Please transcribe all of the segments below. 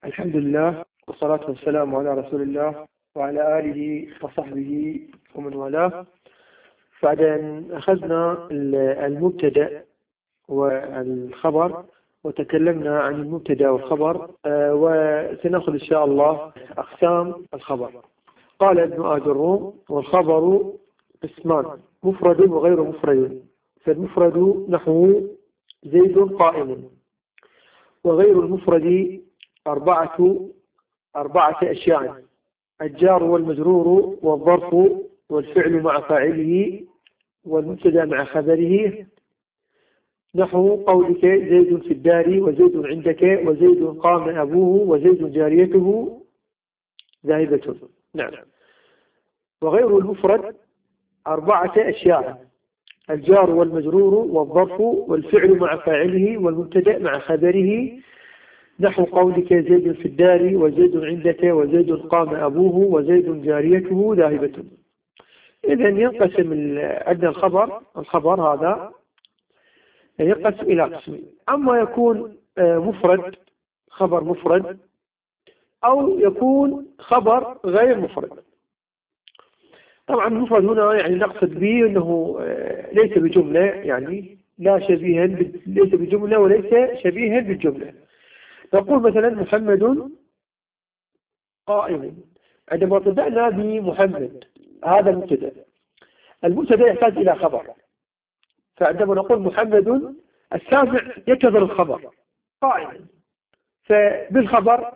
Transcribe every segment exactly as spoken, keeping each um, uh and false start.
الحمد لله والصلاة والسلام على رسول الله وعلى آله وصحبه ومن والاه. بعد أن أخذنا المبتدأ والخبر وتكلمنا عن المبتدأ والخبر، وسنأخذ إن شاء الله أقسام الخبر. قال ابن آج الروم: والخبر قسمان، مفرد وغير مفرد. فالمفرد نحو زيد قائم، وغير المفرد أربعة أربعة أشياء: الجار والمجرور والظرف والفعل مع فاعله والمبتدا مع خبره، نحو قولك زيد في الدار وزيد عندك وزيد قام أبوه وزيد جاريته ذاهبة. نعم. وغير المفرد أربعة أشياء: الجار والمجرور والظرف والفعل مع فاعله والمبتدا مع خبره، نحو قولك زيد في الدار وزيد عندك وزيد قام أبوه وزيد جاريته ذاهبة. إذن ينقسم عندنا الخبر الخبر هذا ينقسم إلى قسمين: أما يكون مفرد، خبر مفرد، أو يكون خبر غير مفرد. طبعا المفرد هنا يعني نقصد به أنه ليس بجملة، يعني لا شبيها ليس بجملة وليس شبيها بالجملة. نقول مثلا محمد قائم. عندما ابتدأنا بمحمد هذا المبتدا، المبتدا يحتاج إلى خبر، فعندما نقول محمد السامع ينتظر الخبر قائم، فبالخبر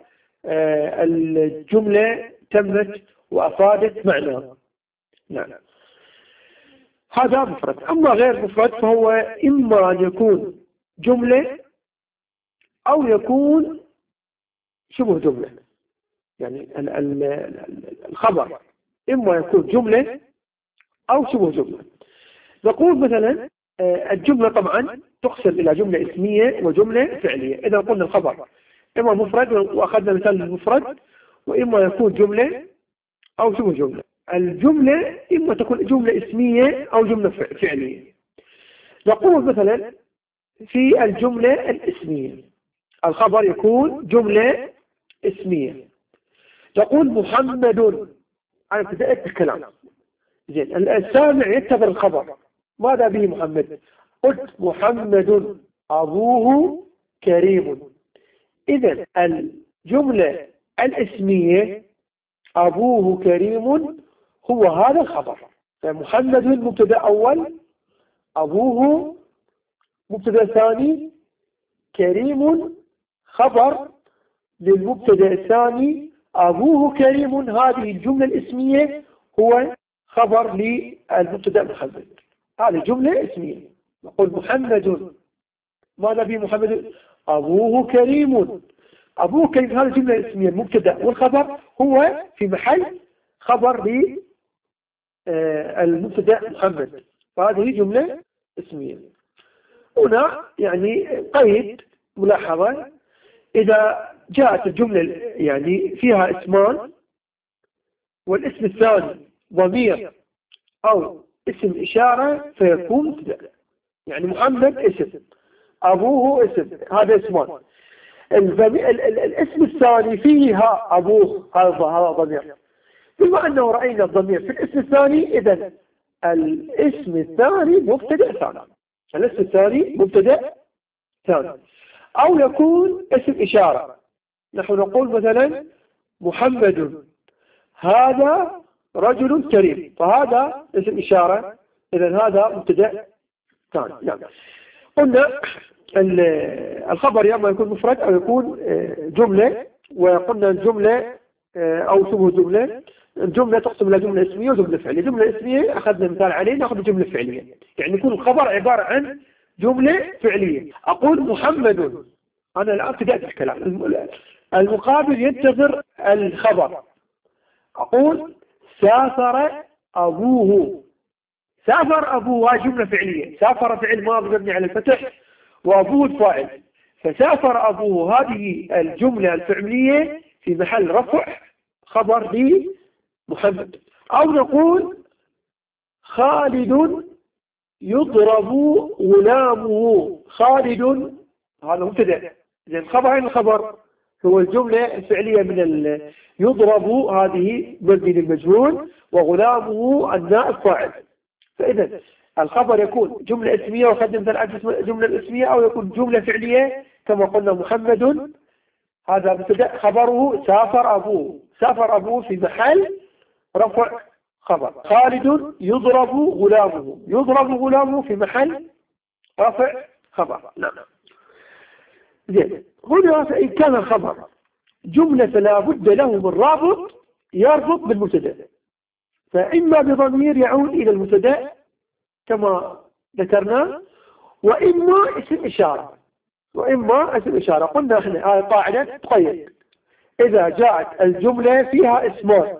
الجملة تمت وأفادت معنى. نعم، هذا مفرد. أما غير مفرد فهو إما أن يكون جملة أو يكون شبه جملة. يعني الخبر إما يكون جملة أو شبه جملة. نقول مثلا الجملة طبعا تقسم إلى جملة اسمية وجملة فعلية. إذا قلنا الخبر إما مفرد، وأخذنا مثال المفرد، وإما يكون جملة أو شبه جملة. الجملة إما تكون جملة اسمية أو جملة فعلية. نقول مثلا في الجملة الاسمية الخبر يكون جملة اسمية. تقول محمد، أنا ابتدأت بالكلام، زين، السامع ينتظر الخبر، ماذا به محمد؟ قلت محمد أبوه كريم. إذن الجملة الاسمية أبوه كريم هو هذا الخبر. فمحمد مبتدأ أول، أبوه مبتدأ ثاني، كريم خبر للمبتدأ الثاني، أبوه كريم هذه الجملة الاسمية هو خبر للمبتدأ محمد. هذه جملة اسمية. نقول محمد، ماذا به محمد؟ أبوه كريم. أبوه كريم هذه الجملة اسمية، المبتدأ والخبر هو في محل خبر للمبتدأ محمد، فهذه جملة اسمية. هنا يعني قيد ملاحظة: إذا جاءت الجملة يعني فيها اسمان والاسم الثاني ضمير أو اسم إشارة فيكون مبتدأ. يعني محمد اسم، أبوه اسم، هذا اسمان. الاسم الثاني فيها أبوه، هذا ضمير. بما أنه رأينا الضمير في الاسم الثاني، إذن الاسم الثاني مبتدأ ثاني، الاسم الثاني مبتدأ ثاني. أو يكون اسم إشارة، نحن نقول مثلا محمد هذا رجل كريم، فهذا اسم إشارة، إذن هذا مبتدأ ثاني. نعم. قلنا الخبر يا اما يكون مفرد أو يكون جملة، وقلنا الجملة أو شبه جملة. الجملة تقسم إلى جملة اسمية وجملة فعلية. جملة اسمية أخذنا مثال عليه، نأخذ جملة فعلية، يعني يكون الخبر عبارة عن جملة فعلية. أقول محمد، أنا الآن ابتدأت الكلام، المقابل ينتظر الخبر. أقول سافر أبوه. سافر أبوه هذه جملة فعلية، سافر فعل ماضي مبني على الفتح وأبوه الفاعل، فسافر أبوه هذه الجملة الفعلية في محل رفع خبر لمحمد. أو نقول خالد يضرب غلامه. خالد هذا مبتدأ، زين، الخبر أين الخبر؟ هو الجملة الفعلية من ال... يضرب هذه مبني للمجهول وغلامه النائب فاعل. فإذا الخبر يكون جملة اسمية وقدم مثل جملة الاسمية، أو يكون جملة فعلية كما قلنا محمد هذا مبتدأ خبره سافر أبوه، سافر أبوه في محل رفع خبر. خالد يضرب غلامه، يضرب غلامه في محل رفع خبر. نعم. زين، هنا فإن كان الخبر جملة فلا بد له من رابط يربط بالمبتدأ، فإما بضمير يعود إلى المبتدأ كما ذكرنا، وإما اسم إشارة، وإما اسم إشارة. قلنا احنا هذه قاعدة تقيد إذا جاءت الجملة فيها اسمان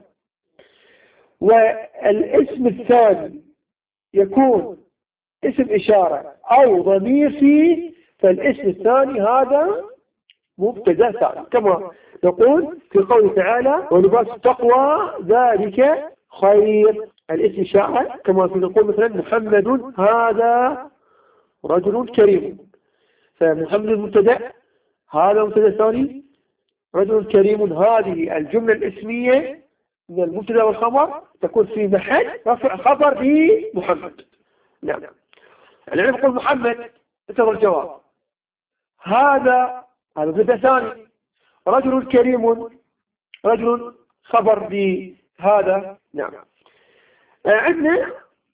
والاسم الثاني يكون اسم إشارة أو ضمير فيه، فالاسم الثاني هذا مبتدأ ثاني، كما نقول في قوله تعالى ولباس التقوى ذلك خير. الاسم إشارة كما في نقول مثلا محمد هذا رجل كريم، فمحمد المبتدأ هذا مبتدأ ثاني رجل كريم. هذه الجملة الاسمية من المبتدأ والخبر تكون في محل رفع خبر بمحمد. نعم. الآن نقول محمد انتظر الجواب، هذا هذا مبتدأ ثاني، رجل كريم رجل خبر بهذا. نعم. عندنا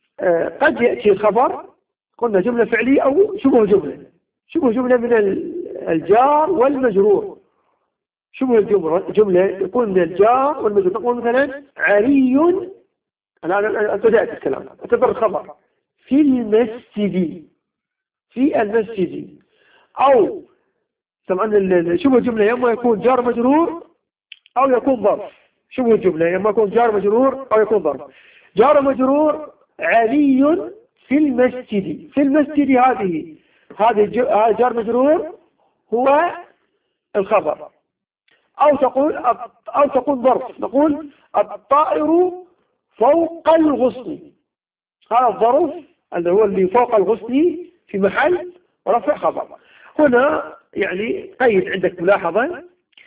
قد يأتي الخبر قلنا جملة فعلية أو شبه جملة، شبه جملة من الجار والمجرور. شبه الجملة جملة يكون من الجار والمجرور. تقول مثلا علي، الآن ابتدأت الكلام، اعتبر الخبر في المسجد، في المسجد. أو طبعا شبه الجملة يما يكون جار مجرور أو يكون ظرف. شبه الجملة يما يكون جار مجرور أو يكون ظرف. جار مجرور علي في المسجد، في المسجد هذه هذا جار مجرور هو الخبر. أو تقول أو تقول ظرف، نقول الطائر فوق الغصن، هذا الظرف اللي هو اللي فوق الغصن في محل رفع خبر. هنا يعني قيد عندك ملاحظة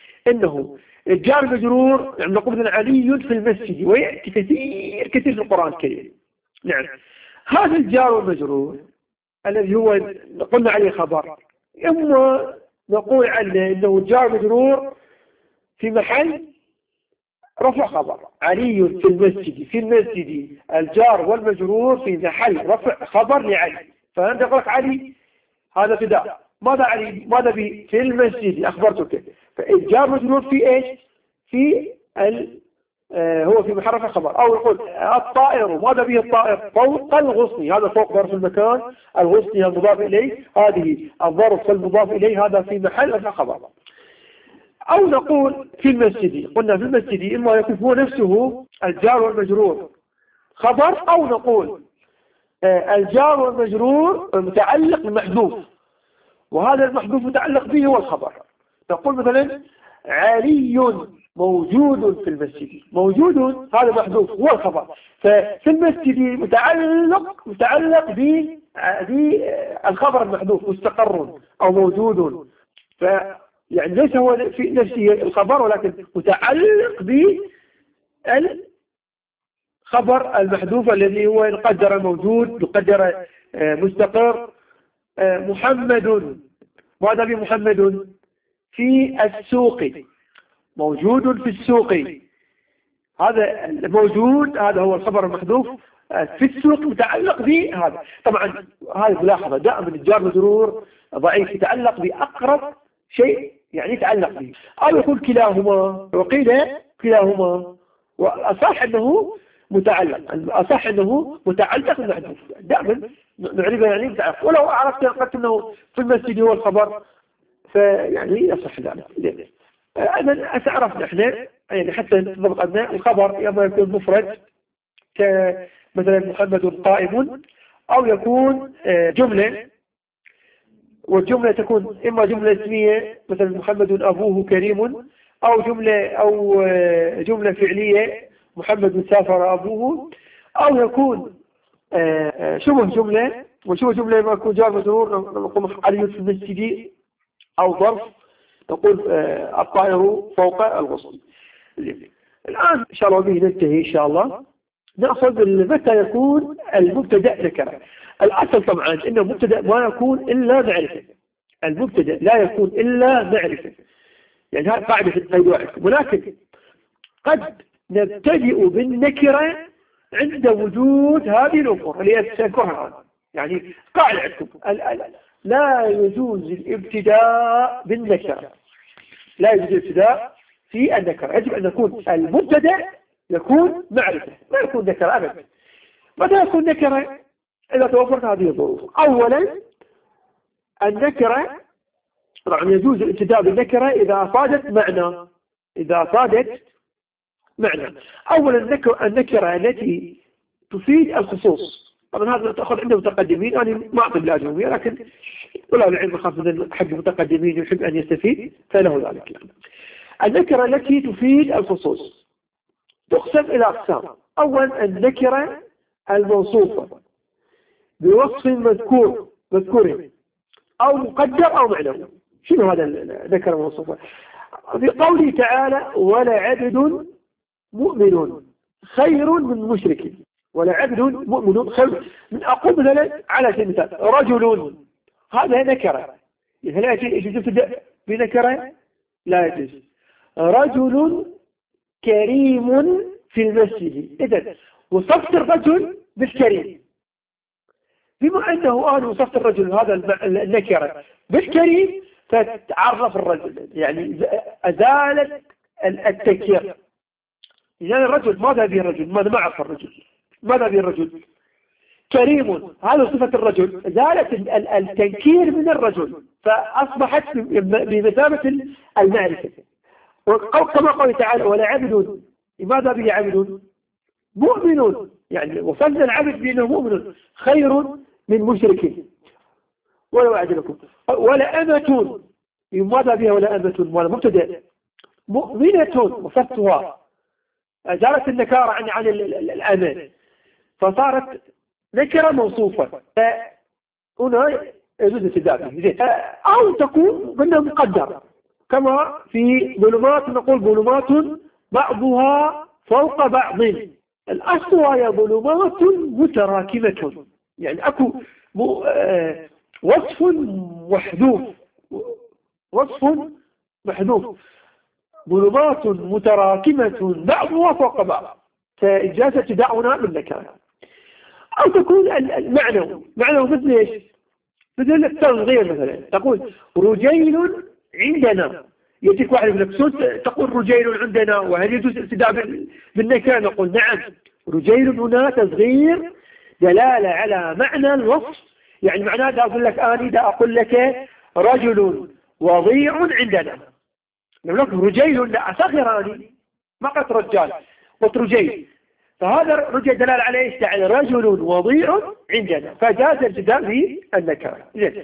انه الجار مجرور، يعني نقول مثلا علي في المسجد، ويأتي كثير كثير في القرآن الكريم. نعم. هذا الجار المجرور الذي هو قلنا عليه خبر، اما نقول عنه انه جار مجرور في محل رفع خبر. علي في المسجد، في المسجد الجار والمجرور في محل رفع خبر لعلي. فأنت قلت علي هذا ابتداء، ماذا علي ماذا به في المسجد أخبرتك، فالجار مجرور في إيش في ال آه هو في محل رفع خبر. أو يقول الطائر، ماذا به الطائر فوق الغصن، هذا فوق ظرف المكان، الغصن المضاف إليه، هذه الظرف المضاف إليه، هذا في محل رفع خبر. أو نقول في المسجد، قلنا في المسجد إما يكون هو نفسه الجار والمجرور خبر، أو نقول آه الجار والمجرور متعلق بالمحذوف، وهذا المحذوف متعلق به هو الخبر. نقول مثلا علي موجود في المسجد، موجود هذا محذوف هو الخبر. ففي المسجد متعلق متعلق بالخبر المحذوف مستقر أو موجود، ف يعني ليس هو في نفسه الخبر، ولكن متعلق بالخبر المحذوف الذي هو يقدر موجود، يقدر مستقر. محمد، ماذا بمحمد في السوق، موجود في السوق، هذا موجود هذا هو الخبر المحذوف في السوق متعلق به هذا. طبعا هذه ملاحظة دائما الجار مجرور ضعيف يتعلق بأقرب شيء يعني يتعلق به، أو يقول كلاهما، وقيل كلاهما، وأصح أنه متعلق، أصح أنه متعلق بالمحذوف دائما نعرفه يعني متعلق. ولو عرفت قلت أنه في المسجد هو الخبر فيعني يصح ذلك. أنا أعرف نحن يعني حتى نضبط أن الخبر إما يكون مفرد كمثلا محمد قائم، أو يكون جملة، والجملة تكون إما جملة اسمية مثلا محمد أبوه كريم، أو جملة أو جملة فعلية محمد سافر أبوه، أو يكون شبه جملة، وشبه جملة ما يكون جار مجرور نقول علي في المسجد، أو ظرف نقول الطائر فوق الغصن. الآن إن شاء الله به ننتهي إن شاء الله. نأخذ متى يكون المبتدأ نكرة. الأصل طبعا إنه المبتدأ ما يكون إلا معرفة. المبتدأ لا يكون إلا معرفة، يعني هذه قاعدة في القيد واحد. ولكن قد نبتدئ بالنكرة عند وجود هذه الأمور اللي سأذكرها الآن. يعني قاعدة عندكم لا يجوز الابتداء بالنكرة، لا يجوز الابتداء في النكرة. يجب أن يكون المبتدأ يكون معرفة، ما يكون نكرة أبدا. متى يكون نكرة؟ إذا توفرت هذه الظروف. أولا النكرة طبعا يجوز الابتداء بالنكرة إذا أفادت معنى، إذا أفادت معنى. أولا النكرة التي تفيد الخصوص. طبعا هذا تأخذ عند المتقدمين، أنا يعني ما أعطي بالأجنبية، لكن ولا العلم خاصة من حق المتقدمين يحب أن يستفيد فله ذلك. يعني النكرة التي تفيد الخصوص تقسم إلى أقسام. أولا النكرة الموصوفة بوصف مذكور مذكور أو مقدر أو معنوي. شنو هذا النكرة الموصوفة؟ في قوله تعالى ولعبد مؤمن خير من مشرك. ولعبد مؤمن خير من، أقول مثلا على سبيل المثال رجل، هذا نكرة، يعني لا يجوز تبدأ بنكرة، لا يجوز. رجل كريم في المسجد، إذن وصفت الرجل بالكريم، بما أنه أنا وصفت الرجل هذا النكرة بالكريم فتعرف الرجل، يعني أزالت التكيير. يعني الرجل ماذا به الرجل؟ ماذا ما عرف الرجل؟ ماذا به الرجل؟ كريم، هذا صفة الرجل، زالت التنكير من الرجل فأصبحت بمثابة المعرفة. كما قال تعالى ولعبد، لماذا به عبد؟ مؤمن، يعني وصلنا العبد بأنه مؤمن خير من مشرك ولو أعجبكم. ولا أمة، لماذا بها ولا أمة؟ ولا مبتدأ مؤمنة وصفتها، زالت النكارة عن عن الأمان فصارت نكرة موصوفة. هنا يجوز الابتداء. أو تكون قلنا مقدر، كما في ظلمات نقول ظلمات بعضها فوق بعض. الأصل هي ظلمات متراكمة، يعني أكو وصف محذوف، وصف محذوف، ظلمات متراكمة بعضها فوق بعض، فإجاز ابتداؤنا بالنكرة. أو تكون المعنى معنى مثل إيش؟ مثل التصغير مثلا، تقول رجيل عندنا، يأتيك واحد من لك تقول رجيل عندنا، وهل يجوز الابتداء بالنكرة؟ نقول نعم. رجيل هنا تصغير دلالة على معنى الوصف، يعني معناه دا أقول لك آني دا أقول لك رجل وضيع عندنا، نقول لك رجيل لا أصغر آني ما قلت رجال، قلت رجيل، فهذا رجع دلالة على ايش؟ يعني رجل وضيع عندنا، فجاز الابتداء بالنكرة. زين.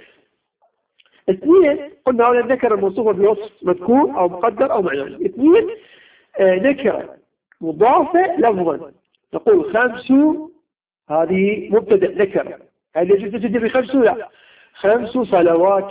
اثنين قلنا هذا النكرة الموصوفة بوصف مذكور او مقدر او معنوي. اثنين آه نكرة مضافة لفظا، نقول خمس، هذه مبتدأ نكرة، هل يجوز تبدأ بخمس؟ لا. خمس صلوات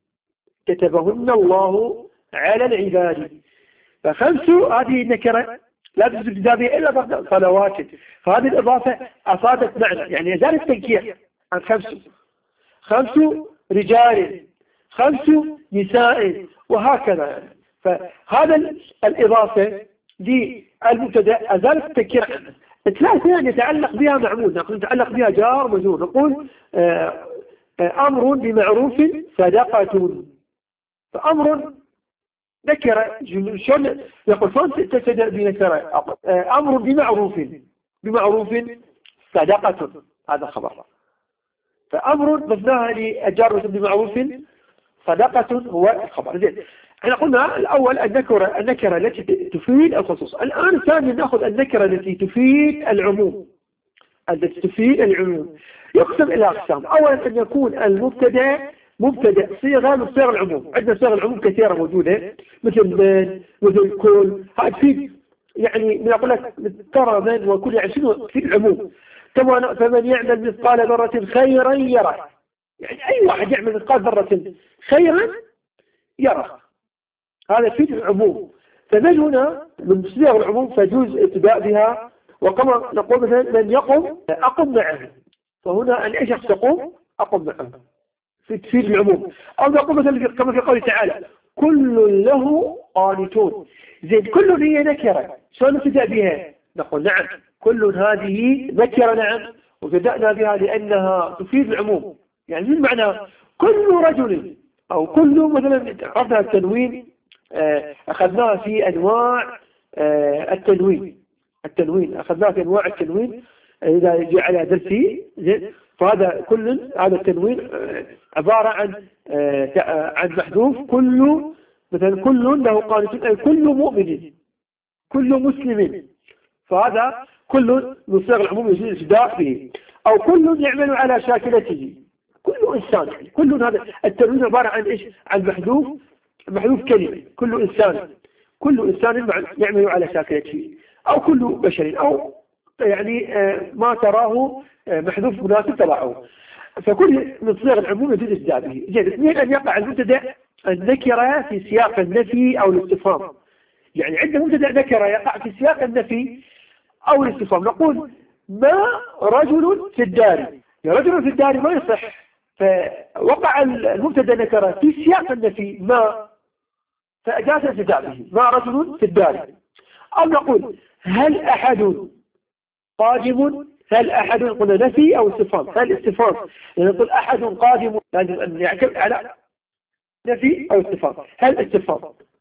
كتبهن الله على العباد، فخمس هذه نكرة لا تجوز الابتداء بها إلا بعد صلوات، فهذه الإضافة أفادت معنى، يعني زال التنكير عن خمس. خمس رجال، خمس نساء، وهكذا يعني. فهذا الإضافة للمبتدأ أزالت التنكير عنه. ثلاثة يعني يتعلق بها معمول، نقول يتعلق بها جار مجرور، نقول آه آه أمر بمعروف صدقة، فأمر نكرة شلون يقول فانت تبتدأ بنكرة؟ أمر بمعروف، بمعروف صدقة، هذا خبر، فأمر ضفناها للجار بمعروف صدقة هو الخبر. زين، احنا قلنا الأول النكرة النكرة التي تفيد الخصوص. الآن ثانيا نأخذ النكرة التي تفيد العموم، التي تفيد العموم يقسم إلى أقسام. أولا أن يكون المبتدأ مبتدأ صيغة من صيغ العموم. عندنا صيغ العموم كثيرة موجودة، مثل من، مثل كل، هذا تفيد يعني من أقول لك ترى من وكل، يعني شنو في العموم. كما فمن يعمل مثقال ذرة خيرا يره، يعني أي واحد يعمل مثقال ذرة خيرا يره. هذا في العموم. فمن هنا من صيغ العموم فيجوز ابتداء بها. وكما نقول مثلا من يقم أقم معه، فهنا أن أي شخص يقوم أقم معه في تفيد العموم. أو نقول مثلا كما في قوله تعالى كل له قانتون. زين كل هي نكرة، شلون نبتدأ بها؟ نقول نعم كل هذه نكرة نعم، وبدأنا بها لأنها تفيد العموم. يعني من معنى كل رجل أو كل مثلا عرفنا التنوين أخذناه في أنواع التنوين التنوين أخذناه في أنواع التنوين إذا جاء على درسي. فهذا كل هذا التنوين عبارة عن عن محذوف كل مثلا كل له قانتون أي كل مؤمن كل مسلم. فهذا كل من صيغ العموم يجوز الابتداء به. أو كل يعمل على شاكلته كل إنسان. يعني كل هذا التنوين عبارة عن إيش؟ عن محذوف محذوف كلمة كل إنسان كل إنسان يعمل على شاكلته أو كل بشر أو يعني ما تراه محذوف مناسب تبعه. فكل من صيغ العموم يجوز الابتداء به. جيد. اثنين أن يقع المبتدأ النكرة في سياق النفي أو الاستفهام. يعني عندنا مبتدأ نكرة يقع في سياق النفي أو الاستفهام. نقول ما رجل في الدار، يا رجل في الدار ما يصح، فوقع المبتدأ نكرة في سياق النفي ما، فأجاز الابتداء به ما رجل في الدار. أو نقول هل أحد قادم، هل أحد قلنا نفي أو استفهام، هل استفهام يعني نقول أحد قادم لازم أن يعكب على نفي أو استفهام. هل استفهام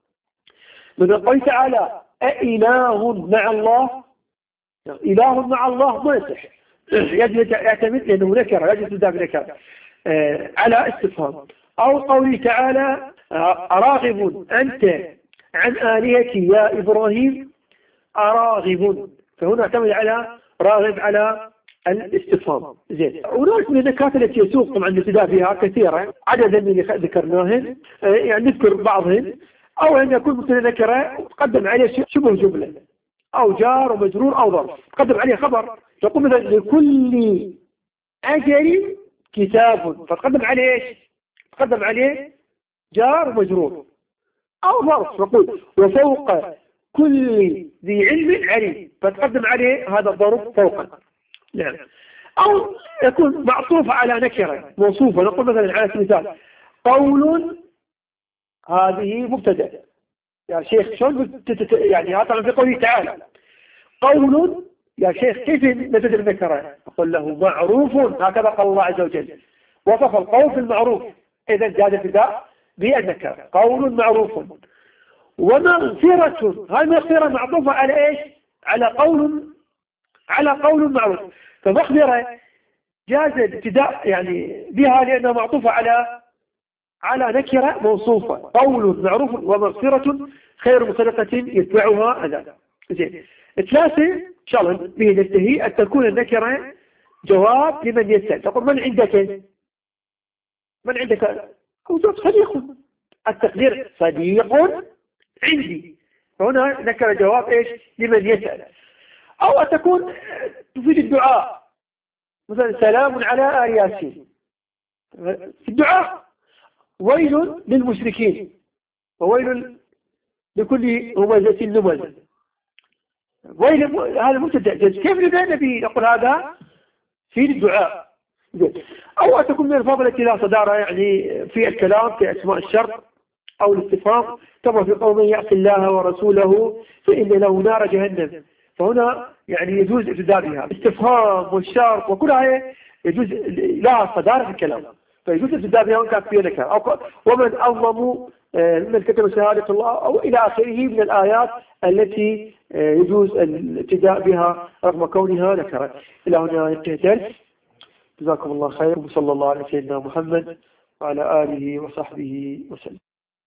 من قوله تعالى أإله مع الله، إله مع الله ما يصح، يجب يعتمد لأنه نكرة يجب تبدأ بنكرة على استفهام. أو قوله تعالى أراغب أنت عن آلهتي يا إبراهيم أراغب، فهنا اعتمد على راغب على الاستفهام. زين. هناك من النكات التي يسوق طبعا الابتداء بها كثيرة عددا من اللي ذكرناهن، يعني نذكر بعضهن. أو أن يكون مثل نكرة تقدم عليه شبه جملة أو جار ومجرور أو ظرف تقدم عليه خبر، تقول مثلا لكل أجل كتاب، فتقدم عليه إيش؟ تقدم عليه جار ومجرور أو ظرف، نقول وفوق كل ذي علم عليم، فتقدم عليه هذا الظرف فوقا. نعم. أو يكون معطوف على نكرة موصوفة، نقول مثلا على سبيل المثال قول هذه مبتدأ. يا شيخ شلون يعني هذا في قوله تعالى قول، يا شيخ كيف نبتدأ النكرة؟ أقول له معروف، هكذا قال الله عز وجل وصف القول بالمعروف، إذا جاء الابتداء بالنكرة قول معروف. ومغفرة، هاي مغفرة معطوفة على إيش؟ على قول على قول معروف، فمغفرة جاز الابتداء يعني بها لأنها معطوفة على على نكرة موصوفة قول معروف ومغفرة خير مصدقة يتبعها أذى. زين. ثلاثة إن شاء الله به ننتهي. أن تكون النكرة جواب لمن يسأل. تقول من عندك؟ من عندك؟ أو صديق، التقدير صديق عندي، فهنا نكرة جواب إيش؟ لمن يسأل. أو أن تكون تفيد الدعاء، مثلا سلام على آل ياسين، في الدعاء ويل للمشركين وويل لكل همزة لمزة، ويل هذا مبتدأ. كيف نبدأ به؟ نقول هذا في الدعاء. أو أن تكون من الفاظ التي لا صدارة يعني في الكلام كأسماء الشرط أو الاستفهام، كما في قوم يعصي الله ورسوله فإن له نار جهنم، فهنا يعني يجوز ابتداء بها. الاستفهام والشرط وكلها يجوز لها صدارة في الكلام، فيجوز ابتداء بها وإن كانت فيها نكرة. ومن أظلم من كتب شهادة الله أو إلى آخره من الآيات التي يجوز الابتداء بها رغم كونها نكرة. إلى هنا ينتهي الدرس. جزاكم الله خير، وصلى الله على سيدنا محمد وعلى آله وصحبه وسلم.